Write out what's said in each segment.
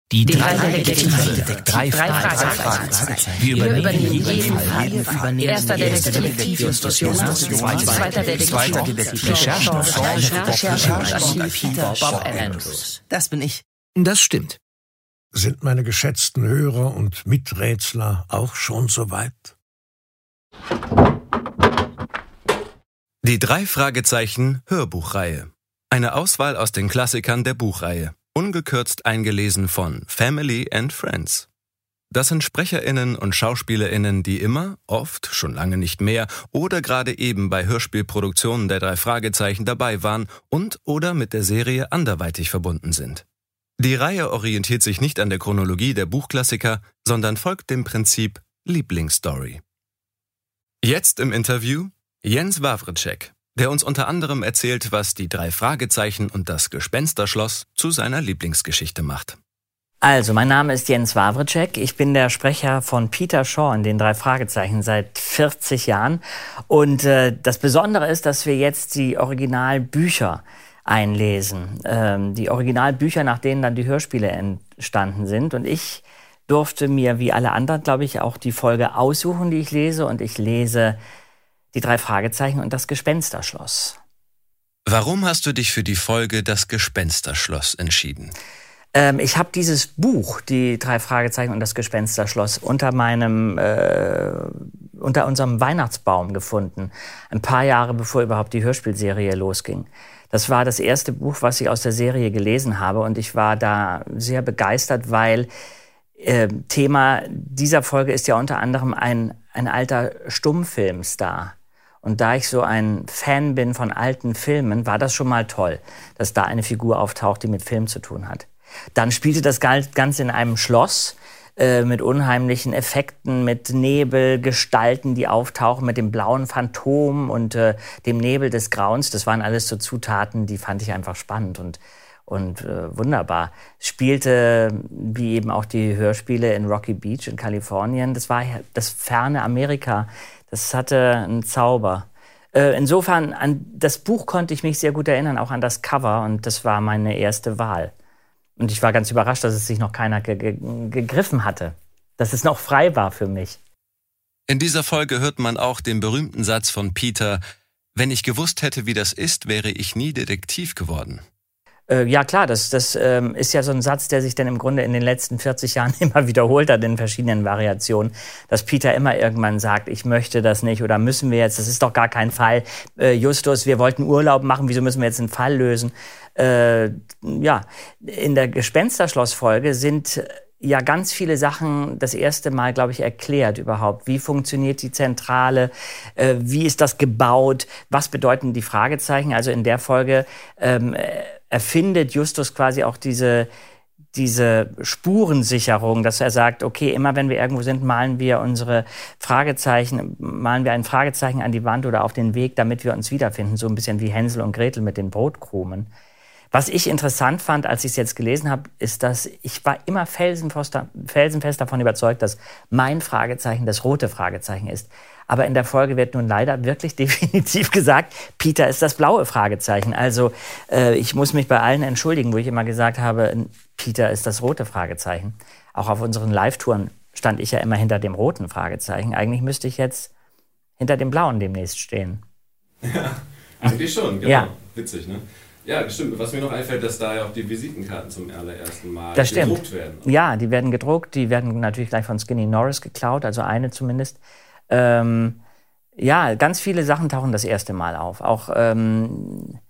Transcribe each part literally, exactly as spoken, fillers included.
Die drei Detektive. Drei Fragezeichen. Wir übernehmen jeden Fall. Erster Detektiv Justus Jonas. Zweiter Detektiv Recherche und Peter Bob Andrews. Das bin ich. Das stimmt. Sind meine geschätzten Hörer und Miträtsler auch schon soweit? Die drei Fragezeichen Hörbuchreihe. Eine Auswahl aus den Klassikern der Buchreihe. Ungekürzt eingelesen von Family and Friends. Das sind SprecherInnen und SchauspielerInnen, die immer, oft, schon lange nicht mehr oder gerade eben bei Hörspielproduktionen der drei Fragezeichen dabei waren und oder mit der Serie anderweitig verbunden sind. Die Reihe orientiert sich nicht an der Chronologie der Buchklassiker, sondern folgt dem Prinzip Lieblingsstory. Jetzt im Interview Jens Wawrczeck, der uns unter anderem erzählt, was die drei Fragezeichen und das Gespensterschloss zu seiner Lieblingsgeschichte macht. Also, mein Name ist Jens Wawrczeck. Ich bin der Sprecher von Peter Shaw in den drei Fragezeichen seit vierzig Jahren. Und äh, das Besondere ist, dass wir jetzt die Originalbücher einlesen. Ähm, die Originalbücher, nach denen dann die Hörspiele entstanden sind. Und ich durfte mir, wie alle anderen, glaube ich, auch die Folge aussuchen, die ich lese. Und ich lese die drei Fragezeichen und das Gespensterschloss. Warum hast du dich für die Folge Das Gespensterschloss entschieden? Ähm, ich habe dieses Buch, die drei Fragezeichen und das Gespensterschloss, unter meinem, äh, unter unserem Weihnachtsbaum gefunden. Ein paar Jahre bevor überhaupt die Hörspielserie losging. Das war das erste Buch, was ich aus der Serie gelesen habe. Und ich war da sehr begeistert, weil äh, Thema dieser Folge ist ja unter anderem ein, ein alter Stummfilmstar. Und da ich so ein Fan bin von alten Filmen, war das schon mal toll, dass da eine Figur auftaucht, die mit Film zu tun hat. Dann spielte das Ganze in einem Schloss äh, mit unheimlichen Effekten, mit Nebel, Gestalten, die auftauchen, mit dem blauen Phantom und äh, dem Nebel des Grauens. Das waren alles so Zutaten, die fand ich einfach spannend und, und äh, wunderbar. Spielte, wie eben auch die Hörspiele, in Rocky Beach in Kalifornien. Das war das ferne Amerika. Das hatte einen Zauber. Äh, insofern, an das Buch konnte ich mich sehr gut erinnern, auch an das Cover. Und das war meine erste Wahl. Und ich war ganz überrascht, dass es sich noch keiner ge- ge- gegriffen hatte. Dass es noch frei war für mich. In dieser Folge hört man auch den berühmten Satz von Peter: Wenn ich gewusst hätte, wie das ist, wäre ich nie Detektiv geworden. Äh, ja klar, das, das ähm, ist ja so ein Satz, der sich dann im Grunde in den letzten vierzig Jahren immer wiederholt hat in verschiedenen Variationen, dass Peter immer irgendwann sagt, ich möchte das nicht oder müssen wir jetzt, das ist doch gar kein Fall. Äh, Justus, wir wollten Urlaub machen, wieso müssen wir jetzt einen Fall lösen? Äh, ja, in der Gespensterschloss-Folge sind ja ganz viele Sachen das erste Mal, glaube ich, erklärt überhaupt. Wie funktioniert die Zentrale? Äh, wie ist das gebaut? Was bedeuten die Fragezeichen? Also in der Folge ähm, erfindet Justus quasi auch diese, diese Spurensicherung, dass er sagt, okay, immer wenn wir irgendwo sind, malen wir unsere Fragezeichen, malen wir ein Fragezeichen an die Wand oder auf den Weg, damit wir uns wiederfinden. So ein bisschen wie Hänsel und Gretel mit den Brotkrumen. Was ich interessant fand, als ich es jetzt gelesen habe, ist, dass ich war immer felsenfest davon überzeugt, dass mein Fragezeichen das rote Fragezeichen ist. Aber in der Folge wird nun leider wirklich definitiv gesagt, Peter ist das blaue Fragezeichen. Also äh, ich muss mich bei allen entschuldigen, wo ich immer gesagt habe, Peter ist das rote Fragezeichen. Auch auf unseren Live-Touren stand ich ja immer hinter dem roten Fragezeichen. Eigentlich müsste ich jetzt hinter dem blauen demnächst stehen. Ja, eigentlich schon, genau. Ja. Witzig, ne? Ja, das stimmt. Was mir noch einfällt, dass da ja auch die Visitenkarten zum allerersten Mal das gedruckt stimmt. werden. Ja, die werden gedruckt. Die werden natürlich gleich von Skinny Norris geklaut, also eine zumindest. Ähm, ja, ganz viele Sachen tauchen das erste Mal auf. Auch ähm,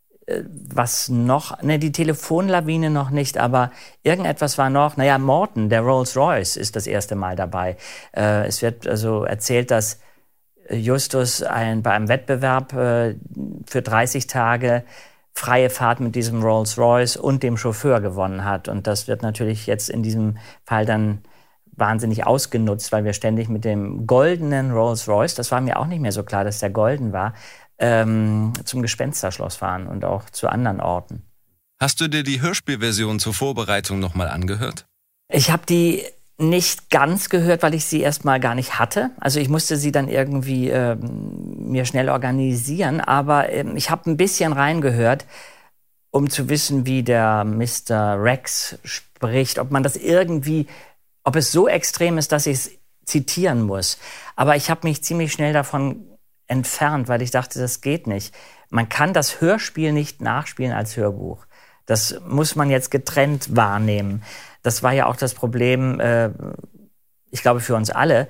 was noch, ne, die Telefonlawine noch nicht, aber irgendetwas war noch, naja, Morton, der Rolls Royce, ist das erste Mal dabei. Äh, es wird also erzählt, dass Justus ein, bei einem Wettbewerb äh, für dreißig Tage freie Fahrt mit diesem Rolls Royce und dem Chauffeur gewonnen hat. Und das wird natürlich jetzt in diesem Fall dann wahnsinnig ausgenutzt, weil wir ständig mit dem goldenen Rolls Royce, das war mir auch nicht mehr so klar, dass der golden war, ähm, zum Gespensterschloss fahren und auch zu anderen Orten. Hast du dir die Hörspielversion zur Vorbereitung nochmal angehört? Ich habe die nicht ganz gehört, weil ich sie erstmal gar nicht hatte. Also ich musste sie dann irgendwie ähm, mir schnell organisieren, aber ähm, ich habe ein bisschen reingehört. um zu wissen, wie der Mister Rex spricht, ob man das irgendwie, ob es so extrem ist, dass ich es zitieren muss. Aber ich habe mich ziemlich schnell davon entfernt, weil ich dachte, das geht nicht. Man kann das Hörspiel nicht nachspielen als Hörbuch. Das muss man jetzt getrennt wahrnehmen. Das war ja auch das Problem, äh, ich glaube für uns alle,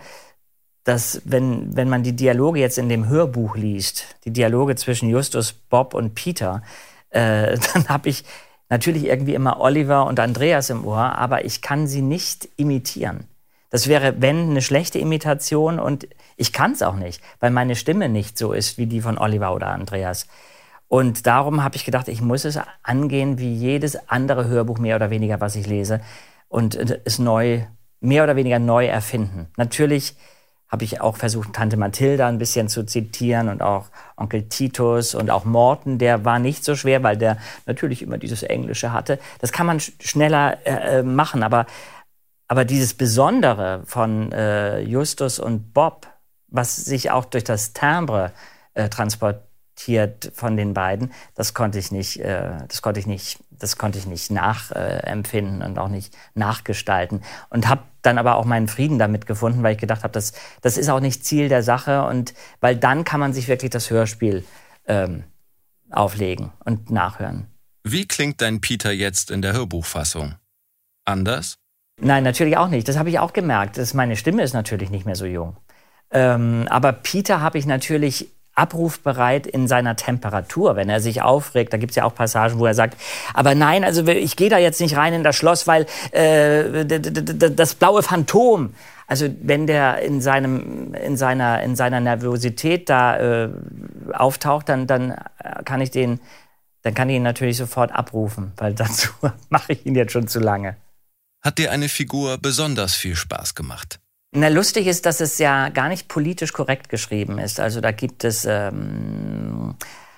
dass wenn, wenn man die Dialoge jetzt in dem Hörbuch liest, die Dialoge zwischen Justus, Bob und Peter, äh, dann habe ich natürlich irgendwie immer Oliver und Andreas im Ohr, aber ich kann sie nicht imitieren. Das wäre, wenn, eine schlechte Imitation und ich kann es auch nicht, weil meine Stimme nicht so ist wie die von Oliver oder Andreas. Und darum habe ich gedacht, ich muss es angehen wie jedes andere Hörbuch mehr oder weniger, was ich lese und es neu, mehr oder weniger neu erfinden. Natürlich habe ich auch versucht, Tante Mathilda ein bisschen zu zitieren und auch Onkel Titus und auch Morten, der war nicht so schwer, weil der natürlich immer dieses Englische hatte. Das kann man sch- schneller äh, machen, aber Aber dieses Besondere von äh, Justus und Bob, was sich auch durch das Timbre äh, transportiert von den beiden, das konnte ich nicht, äh, das konnte ich nicht, das konnte ich nicht nachempfinden äh, und auch nicht nachgestalten. Und habe dann aber auch meinen Frieden damit gefunden, weil ich gedacht habe, das, das ist auch nicht Ziel der Sache und weil dann kann man sich wirklich das Hörspiel ähm, auflegen und nachhören. Wie klingt dein Peter jetzt in der Hörbuchfassung? Anders? Nein, natürlich auch nicht. Das habe ich auch gemerkt. Das, meine Stimme ist natürlich nicht mehr so jung. Ähm, aber Peter habe ich natürlich abrufbereit in seiner Temperatur, wenn er sich aufregt. Da gibt es ja auch Passagen, wo er sagt, aber nein, also ich gehe da jetzt nicht rein in das Schloss, weil äh, d- d- d- das blaue Phantom. Also wenn der in seinem in seiner in seiner Nervosität da äh, auftaucht, dann dann kann ich den dann kann ich ihn natürlich sofort abrufen, weil dazu mache ich ihn jetzt schon zu lange. Hat dir eine Figur besonders viel Spaß gemacht? Na, lustig ist, dass es ja gar nicht politisch korrekt geschrieben ist. Also da gibt es ähm,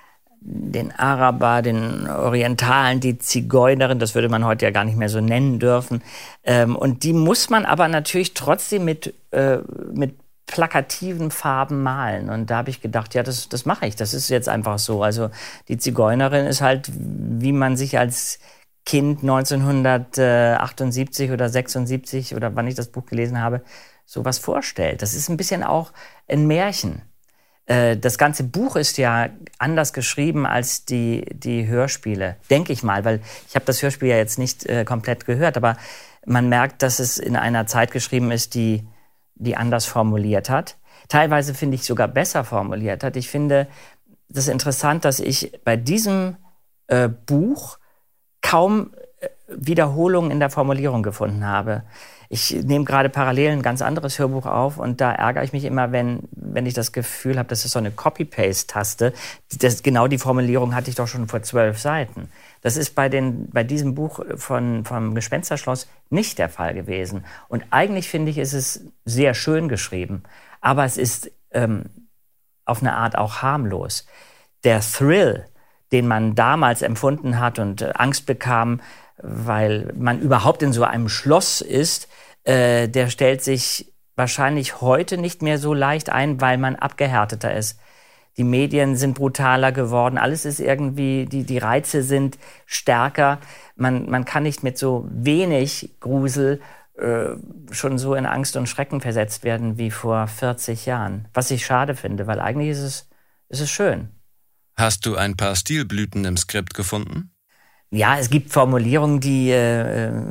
den Araber, den Orientalen, die Zigeunerin, das würde man heute ja gar nicht mehr so nennen dürfen. Ähm, und die muss man aber natürlich trotzdem mit, äh, mit plakativen Farben malen. Und da habe ich gedacht, ja, das, das mache ich, das ist jetzt einfach so. Also die Zigeunerin ist halt, wie man sich als Kind neunzehnhundertachtundsiebzig oder sechsundsiebzig oder wann ich das Buch gelesen habe, sowas vorstellt. Das ist ein bisschen auch ein Märchen. Das ganze Buch ist ja anders geschrieben als die, die Hörspiele, denke ich mal, weil ich habe das Hörspiel ja jetzt nicht äh, komplett gehört, aber man merkt, dass es in einer Zeit geschrieben ist, die, die anders formuliert hat. Teilweise finde ich sogar besser formuliert hat. Ich finde das interessant, dass ich bei diesem äh, Buch kaum Wiederholungen in der Formulierung gefunden habe. Ich nehme gerade parallel ein ganz anderes Hörbuch auf und da ärgere ich mich immer, wenn, wenn ich das Gefühl habe, das ist so eine Copy-Paste-Taste. Das, genau die Formulierung hatte ich doch schon vor zwölf Seiten. Das ist bei, den, bei diesem Buch von, vom Gespensterschloss nicht der Fall gewesen. Und eigentlich finde ich, ist es sehr schön geschrieben, aber es ist ähm, auf eine Art auch harmlos. Der Thrill, den man damals empfunden hat und äh, Angst bekam, weil man überhaupt in so einem Schloss ist, äh, der stellt sich wahrscheinlich heute nicht mehr so leicht ein, weil man abgehärteter ist. Die Medien sind brutaler geworden, alles ist irgendwie, die, die Reize sind stärker. Man, man kann nicht mit so wenig Grusel äh, schon so in Angst und Schrecken versetzt werden wie vor vierzig Jahren. Was ich schade finde, weil eigentlich ist es, ist es schön. Hast du ein paar Stilblüten im Skript gefunden? Ja, es gibt Formulierungen, die äh, äh,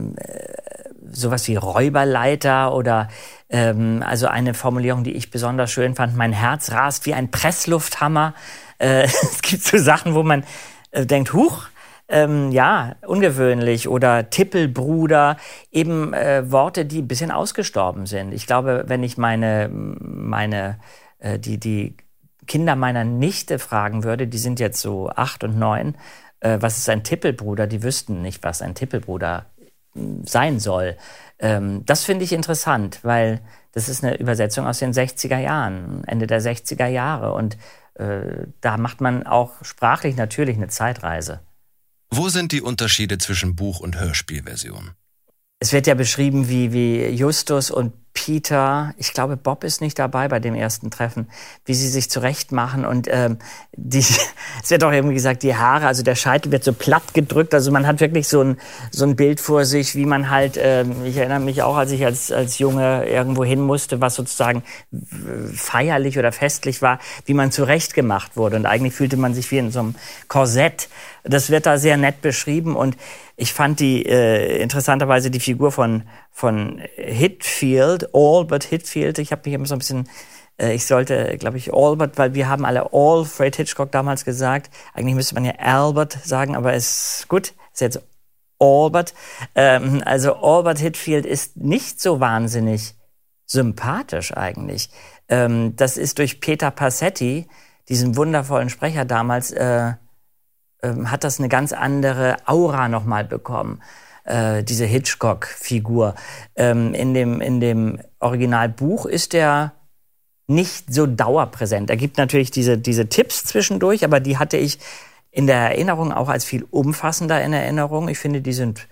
sowas wie Räuberleiter oder ähm, also eine Formulierung, die ich besonders schön fand, mein Herz rast wie ein Presslufthammer. Äh, es gibt so Sachen, wo man äh, denkt, huch, ähm, ja, ungewöhnlich. Oder Tippelbruder, eben äh, Worte, die ein bisschen ausgestorben sind. Ich glaube, wenn ich meine, meine äh, die, die Kinder meiner Nichte fragen würde, die sind jetzt so acht und neun, äh, was ist ein Tippelbruder? Die wüssten nicht, was ein Tippelbruder sein soll. Ähm, das finde ich interessant, weil das ist eine Übersetzung aus den sechziger Jahren, Ende der sechziger Jahre. Und äh, da macht man auch sprachlich natürlich eine Zeitreise. Wo sind die Unterschiede zwischen Buch- und Hörspielversion? Es wird ja beschrieben, wie, wie Justus und Peter, ich glaube, Bob ist nicht dabei bei dem ersten Treffen, wie sie sich zurechtmachen und ähm, die, es wird auch irgendwie gesagt, die Haare, also der Scheitel wird so platt gedrückt, also man hat wirklich so ein, so ein Bild vor sich, wie man halt, ähm, ich erinnere mich auch, als ich als, als Junge irgendwo hin musste, was sozusagen feierlich oder festlich war, wie man zurechtgemacht wurde und eigentlich fühlte man sich wie in so einem Korsett. Das wird da sehr nett beschrieben und ich fand die äh, interessanterweise die Figur von von Hitfield, Albert Hitfield. Ich habe mich immer so ein bisschen, äh, ich sollte, glaube ich, Albert, weil wir haben alle Alfred Hitchcock damals gesagt. Eigentlich müsste man ja Albert sagen, aber ist gut, ist jetzt Albert. Ähm, also Albert Hitfield ist nicht so wahnsinnig sympathisch eigentlich. Ähm, das ist durch Peter Passetti, diesen wundervollen Sprecher damals, äh, hat das eine ganz andere Aura nochmal bekommen, äh, diese Hitchcock-Figur. Ähm, in dem, in dem Originalbuch ist er nicht so dauerpräsent. Er gibt natürlich diese, diese Tipps zwischendurch, aber die hatte ich in der Erinnerung auch als viel umfassender in Erinnerung. Ich finde, die sind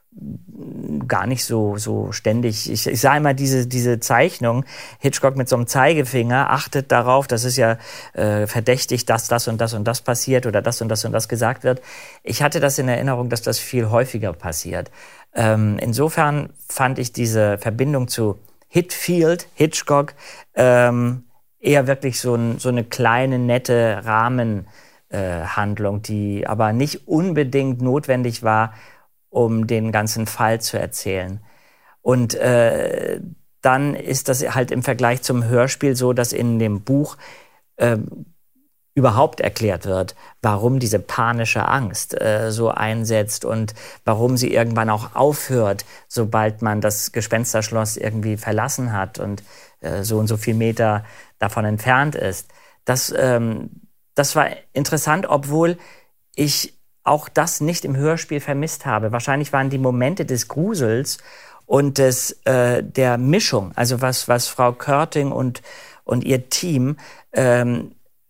gar nicht so so ständig. Ich, ich sah immer diese diese Zeichnung, Hitchcock mit so einem Zeigefinger, achtet darauf, dass es ja äh, verdächtig, dass das und das und das passiert oder das und das und das gesagt wird. Ich hatte das in Erinnerung, dass das viel häufiger passiert. Ähm, insofern fand ich diese Verbindung zu Hitfield, Hitchcock, ähm, eher wirklich so, ein, so eine kleine, nette Rahmenhandlung, äh, die aber nicht unbedingt notwendig war, um den ganzen Fall zu erzählen. Und äh, dann ist das halt im Vergleich zum Hörspiel so, dass in dem Buch äh, überhaupt erklärt wird, warum diese panische Angst äh, so einsetzt und warum sie irgendwann auch aufhört, sobald man das Gespensterschloss irgendwie verlassen hat und äh, so und so viel Meter davon entfernt ist. Das, ähm, das war interessant, obwohl ich auch das nicht im Hörspiel vermisst habe. Wahrscheinlich waren die Momente des Grusels und des, äh, der Mischung, also was, was Frau Körting und, und ihr Team ähm,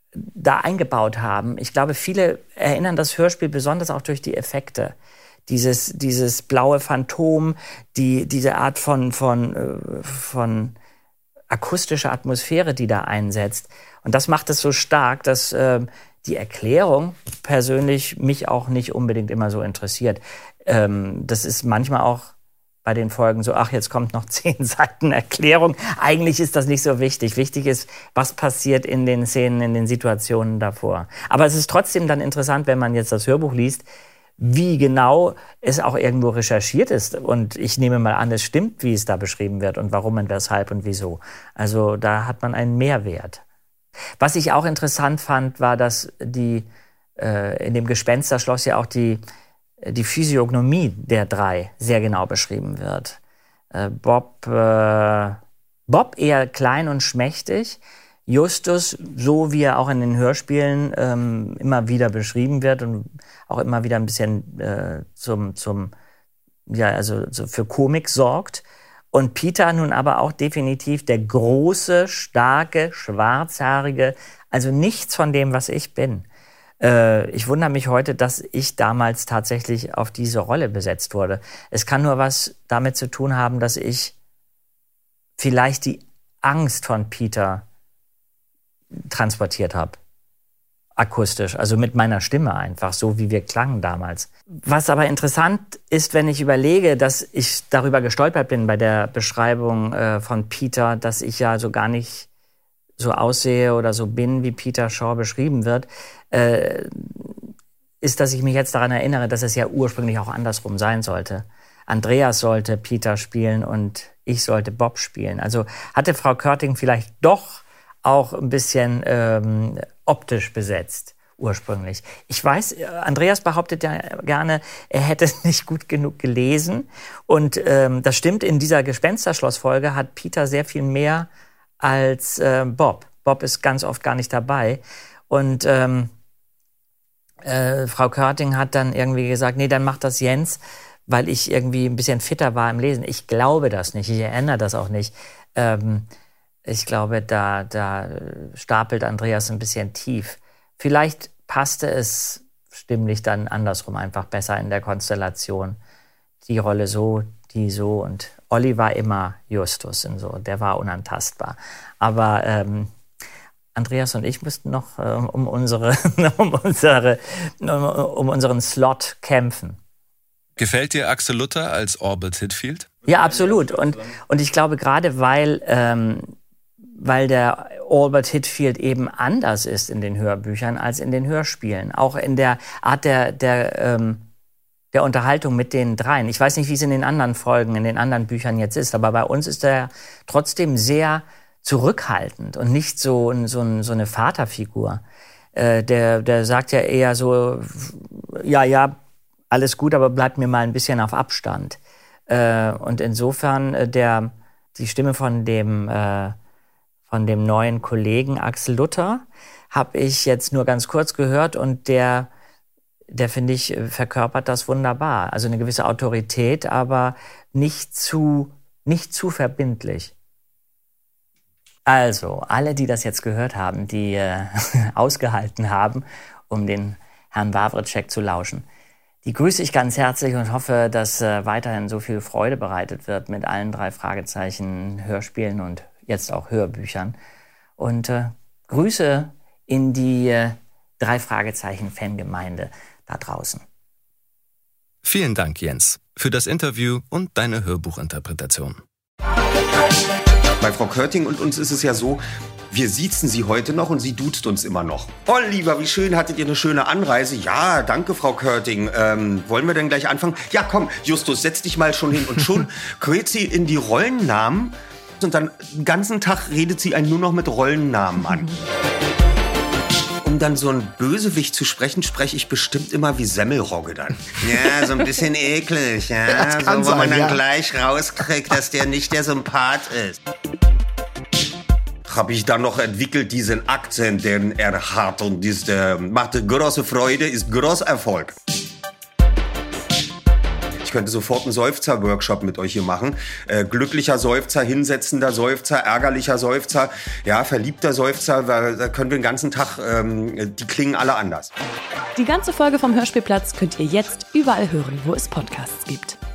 da eingebaut haben. Ich glaube, viele erinnern das Hörspiel besonders auch durch die Effekte. Dieses, dieses blaue Phantom, die, diese Art von, von, von akustischer Atmosphäre, die da einsetzt. Und das macht es so stark, dass äh, die Erklärung persönlich mich auch nicht unbedingt immer so interessiert. Ähm, das ist manchmal auch bei den Folgen so, ach, jetzt kommt noch zehn Seiten Erklärung. Eigentlich ist das nicht so wichtig. Wichtig ist, was passiert in den Szenen, in den Situationen davor. Aber es ist trotzdem dann interessant, wenn man jetzt das Hörbuch liest, wie genau es auch irgendwo recherchiert ist. Und ich nehme mal an, es stimmt, wie es da beschrieben wird und warum und weshalb und wieso. Also da hat man einen Mehrwert. Was ich auch interessant fand, war, dass die äh, in dem Gespensterschloss ja auch die, die Physiognomie der drei sehr genau beschrieben wird. Äh, Bob, äh, Bob eher klein und schmächtig, Justus, so wie er auch in den Hörspielen ähm, immer wieder beschrieben wird und auch immer wieder ein bisschen äh, zum, zum, ja, also so für Komik sorgt. Und Peter nun aber auch definitiv der große, starke, schwarzhaarige, also nichts von dem, was ich bin. Äh, ich wundere mich heute, dass ich damals tatsächlich auf diese Rolle besetzt wurde. Es kann nur was damit zu tun haben, dass ich vielleicht die Angst von Peter transportiert habe. Akustisch, also mit meiner Stimme einfach, so wie wir klangen damals. Was aber interessant ist, wenn ich überlege, dass ich darüber gestolpert bin bei der Beschreibung äh, von Peter, dass ich ja so gar nicht so aussehe oder so bin, wie Peter Shaw beschrieben wird, äh, ist, dass ich mich jetzt daran erinnere, dass es ja ursprünglich auch andersrum sein sollte. Andreas sollte Peter spielen und ich sollte Bob spielen. Also hatte Frau Körting vielleicht doch auch ein bisschen ähm, optisch besetzt, ursprünglich. Ich weiß, Andreas behauptet ja gerne, er hätte nicht gut genug gelesen. Und ähm, das stimmt, in dieser Gespensterschloss-Folge hat Peter sehr viel mehr als äh, Bob. Bob ist ganz oft gar nicht dabei. Und ähm, äh, Frau Körting hat dann irgendwie gesagt, nee, dann macht das Jens, weil ich irgendwie ein bisschen fitter war im Lesen. Ich glaube das nicht, ich erinnere das auch nicht. Ähm, Ich glaube, da, da stapelt Andreas ein bisschen tief. Vielleicht passte es stimmlich dann andersrum einfach besser in der Konstellation. die Rolle so, die so. Und Olli war immer Justus und so, der war unantastbar. Aber ähm, Andreas und ich mussten noch äh, um, unsere, um, unsere, um, um unseren Slot kämpfen. Gefällt dir Axel Luther als Orbit Hitfield? Ja, absolut. Und, und ich glaube, gerade weil, ähm, weil der Albert Hitfield eben anders ist in den Hörbüchern als in den Hörspielen. Auch in der Art der, der, ähm, der Unterhaltung mit den dreien. Ich weiß nicht, wie es in den anderen Folgen, in den anderen Büchern jetzt ist, aber bei uns ist er trotzdem sehr zurückhaltend und nicht so, so, so eine Vaterfigur. Äh, der, der sagt ja eher so, ja, ja, alles gut, aber bleibt mir mal ein bisschen auf Abstand. Äh, und insofern äh, der, die Stimme von dem, äh, von dem neuen Kollegen Axel Luther habe ich jetzt nur ganz kurz gehört und der, der finde ich, verkörpert das wunderbar. Also eine gewisse Autorität, aber nicht zu, nicht zu verbindlich. Also, alle, die das jetzt gehört haben, die äh, ausgehalten haben, um den Herrn Wawritschek zu lauschen, die grüße ich ganz herzlich und hoffe, dass äh, weiterhin so viel Freude bereitet wird mit allen drei Fragezeichen Hörspielen und jetzt auch Hörbüchern. Und äh, Grüße in die äh, drei Fragezeichen Fangemeinde da draußen. Vielen Dank, Jens, für das Interview und deine Hörbuchinterpretation. Bei Frau Körting und uns ist es ja so, wir siezen sie heute noch und sie duzt uns immer noch. Oh, lieber, wie schön, hattet ihr eine schöne Anreise? Ja, danke, Frau Körting. Ähm, wollen wir denn gleich anfangen? Ja, komm, Justus, setz dich mal schon hin. Und schon gerät sie in die Rollennamen und dann den ganzen Tag redet sie einen nur noch mit Rollennamen an. Um dann so einen Bösewicht zu sprechen, spreche ich bestimmt immer wie Semmelrogge dann. Ja, so ein bisschen eklig, ja. So, wo sein, man dann ja. gleich rauskriegt, dass der nicht der Sympath ist. Habe ich dann noch entwickelt, diesen Akzent, den er hat. Und das äh, macht große Freude, ist großer Erfolg. Ich könnte sofort einen Seufzer-Workshop mit euch hier machen. Äh, glücklicher Seufzer, hinsetzender Seufzer, ärgerlicher Seufzer, ja, verliebter Seufzer. Da können wir den ganzen Tag, ähm, die klingen alle anders. Die ganze Folge vom Hörspielplatz könnt ihr jetzt überall hören, wo es Podcasts gibt.